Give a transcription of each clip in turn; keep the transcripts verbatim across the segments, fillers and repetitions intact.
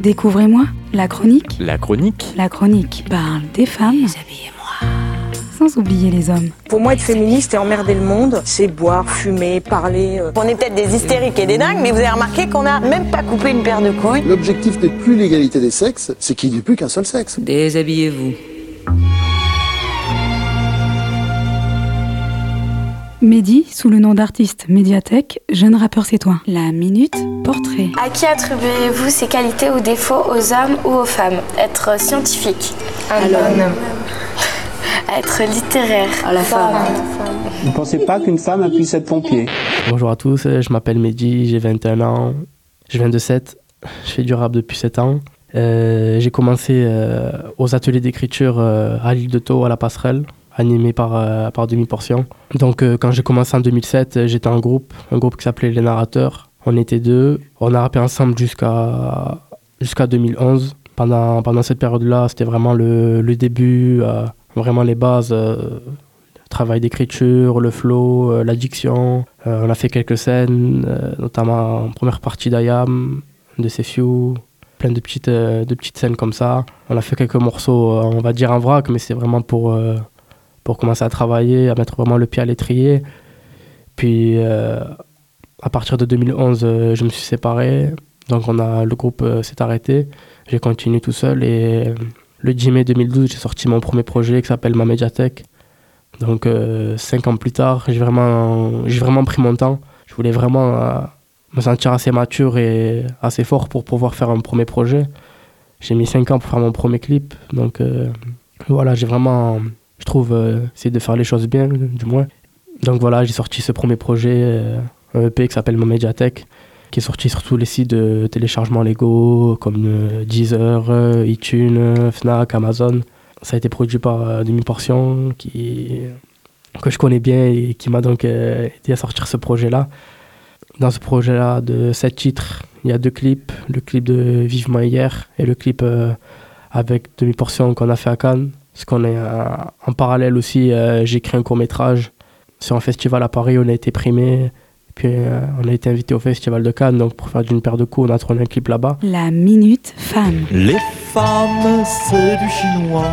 Découvrez-moi, la chronique. La chronique. La chronique parle des femmes. Déshabillez-moi. Sans oublier les hommes. Pour moi, être féministe et emmerder le monde, c'est boire, fumer, parler. Euh... On est peut-être des hystériques et des dingues, mais vous avez remarqué qu'on n'a même pas coupé une paire de couilles. L'objectif n'est plus l'égalité des sexes, c'est qu'il n'y ait plus qu'un seul sexe. Déshabillez-vous. Mehdi, sous le nom d'artiste Médiathèque, jeune rappeur sétois. La minute portrait. À qui attribuez-vous ces qualités ou défauts, aux hommes ou aux femmes? Être scientifique, à l'homme. Être littéraire, à la femme. Vous ne pensez pas qu'une femme puisse être pompier? Bonjour à tous, je m'appelle Mehdi, j'ai vingt et un ans, je viens de Sète, je fais du rap depuis sept ans. Euh, j'ai commencé euh, aux ateliers d'écriture euh, à l'île de Thau, à la Passerelle, animé par, euh, par Demi-Portion. Donc euh, quand j'ai commencé en deux mille sept, j'étais en groupe, un groupe qui s'appelait Les Narrateurs. On était deux, on a rappé ensemble jusqu'à, jusqu'à deux mille onze. Pendant, pendant cette période-là, c'était vraiment le, le début, euh, vraiment les bases, euh, le travail d'écriture, le flow, euh, la diction. Euh, on a fait quelques scènes, euh, notamment en première partie d'I A M, de Sefiu, plein de petites, euh, de petites scènes comme ça. On a fait quelques morceaux, euh, on va dire en vrac, mais c'est vraiment pour... Euh, pour commencer à travailler, à mettre vraiment le pied à l'étrier. Puis, euh, à partir de deux mille onze, euh, je me suis séparé. Donc, on a, le groupe euh, s'est arrêté. J'ai continué tout seul. Et euh, le dix mai deux mille douze, j'ai sorti mon premier projet qui s'appelle Ma Médiathèque. Donc, euh, cinq ans plus tard, j'ai vraiment, j'ai vraiment pris mon temps. Je voulais vraiment euh, me sentir assez mature et assez fort pour pouvoir faire un premier projet. J'ai mis cinq ans pour faire mon premier clip. Donc, euh, voilà, j'ai vraiment... Je trouve euh, essayer de faire les choses bien, du moins. Donc voilà, j'ai sorti ce premier projet, euh, un E P qui s'appelle Ma Médiathèque, qui est sorti sur tous les sites de téléchargement légaux, comme euh, Deezer, euh, iTunes, Fnac, Amazon. Ça a été produit par euh, Demi-Portion, qui, que je connais bien et qui m'a donc euh, aidé à sortir ce projet-là. Dans ce projet-là de sept titres, il y a deux clips, le clip de Vivement Hier et le clip euh, avec Demi-Portion qu'on a fait à Cannes. Parce qu'on est euh, en parallèle aussi, euh, j'ai créé un court-métrage sur un festival à Paris, on a été primé, puis euh, on a été invité au festival de Cannes, donc pour faire d'une paire de coups, on a tourné un clip là-bas. La minute femme. Les femmes, c'est du chinois.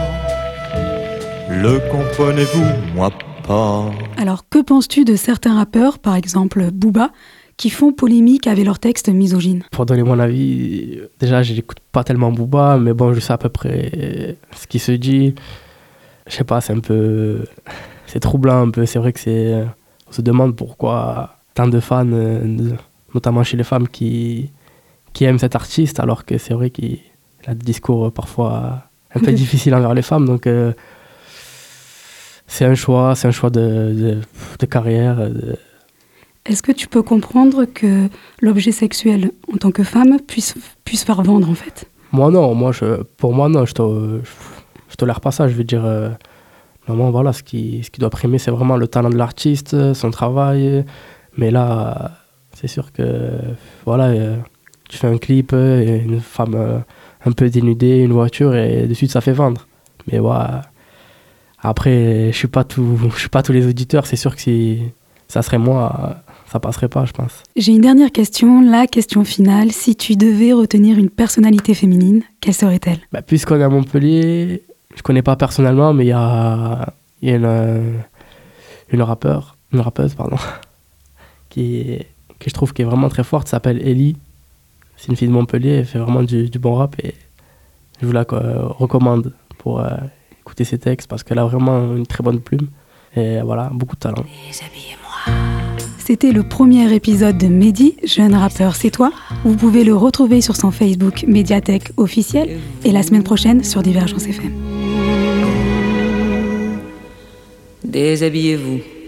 Le comprenez-vous, moi pas. Alors, que penses-tu de certains rappeurs, par exemple Booba, qui font polémique avec leurs textes misogynes? Pour donner mon avis, déjà, je n'écoute pas tellement Booba, mais bon, je sais à peu près ce qui se dit. Je sais pas, c'est un peu... C'est troublant un peu. C'est vrai que c'est... On se demande pourquoi tant de fans, notamment chez les femmes, qui, qui aiment cet artiste, alors que c'est vrai qu'il a des discours parfois un peu difficiles envers les femmes. Donc, euh, c'est un choix, c'est un choix de, de, de carrière, de... Est-ce que tu peux comprendre que l'objet sexuel, en tant que femme, puisse, puisse faire vendre, en fait? Moi, non. Moi, je, pour moi, non. Je ne tolère pas ça. Je veux dire, euh, normalement, voilà, ce qui, ce qui doit primer, c'est vraiment le talent de l'artiste, son travail. Mais là, c'est sûr que, voilà, euh, tu fais un clip, et une femme euh, un peu dénudée, une voiture, et de suite, ça fait vendre. Mais ouais, après, je ne suis pas tout, je suis pas tous les auditeurs. C'est sûr que si ça serait moi... ça passerait pas, je pense. J'ai une dernière question, la question finale. Si tu devais retenir une personnalité féminine, quelle serait-elle? Bah, puisqu'on est à Montpellier, je connais pas personnellement, mais il y a, y a une, une rappeur, une rappeuse, pardon, qui, que je trouve qui est vraiment très forte, s'appelle Ellie. C'est une fille de Montpellier, elle fait vraiment du, du bon rap et je vous la euh, recommande pour euh, écouter ses textes parce qu'elle a vraiment une très bonne plume et voilà, beaucoup de talent. Déshabillez-moi. C'était le premier épisode de Mehdi, jeune rappeur sétois. Vous pouvez le retrouver sur son Facebook Médiathèque officielle et la semaine prochaine sur Divergence F M. Déshabillez-vous.